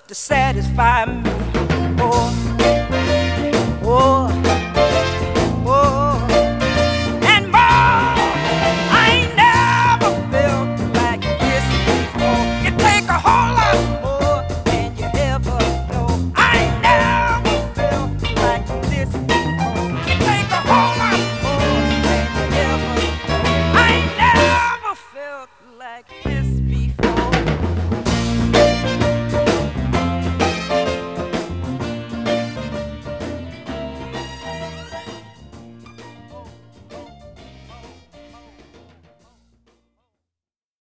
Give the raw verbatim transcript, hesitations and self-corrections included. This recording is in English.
to satisfy me. Oh, oh, oh, and more. I ain't never felt like this before. You take a whole lot more than you ever know. I ain't never felt like this before.